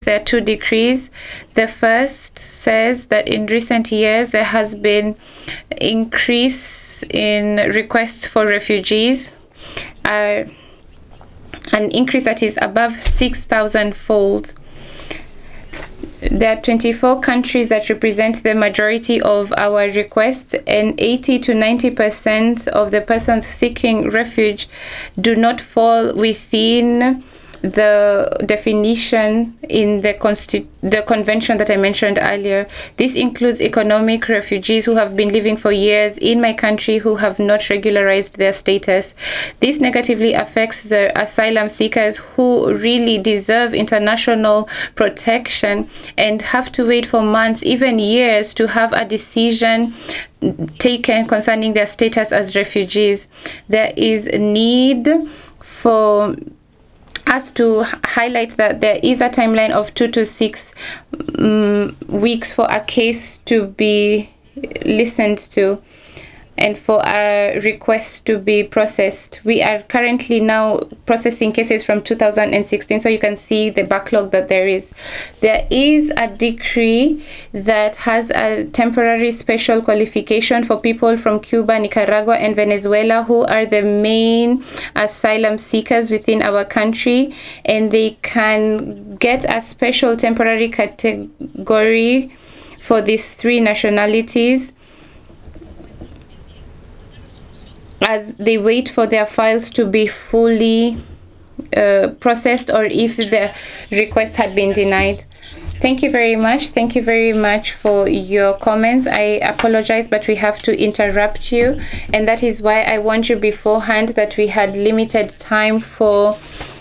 there are two decrees. The first says that in recent years there has been increase in requests for refugees, an increase that is above 6,000-fold. There are 24 countries that represent the majority of our requests, and 80 to 90% of the persons seeking refuge do not fall within the definition in the convention that I mentioned earlier. This includes economic refugees who have been living for years in my country who have not regularized their status. This negatively affects the asylum seekers who really deserve international protection and have to wait for months, even years, to have a decision taken concerning their status as refugees. There is a need for us to highlight that there is a timeline of 2 to 6 weeks for a case to be listened to and for a request to be processed. We are currently now processing cases from 2016, so you can see the backlog that there is. There is a decree that has a temporary special qualification for people from Cuba, Nicaragua, and Venezuela who are the main asylum seekers within our country, and they can get a special temporary category for these three nationalities as they wait for their files to be fully processed, or if the request had been denied. Thank you very much. Thank you very much for your comments. I apologize, but we have to interrupt you, and that is why I warned you beforehand that we had limited time for